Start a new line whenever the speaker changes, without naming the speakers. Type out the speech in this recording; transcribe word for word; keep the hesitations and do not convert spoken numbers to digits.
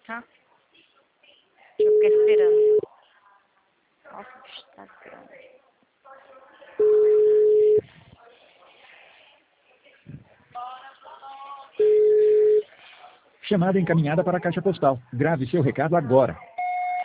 Tá? Deixa eu ficar esperando. Nossa, o bicho tá esperando.
Chamada encaminhada para a caixa postal. Grave seu recado agora.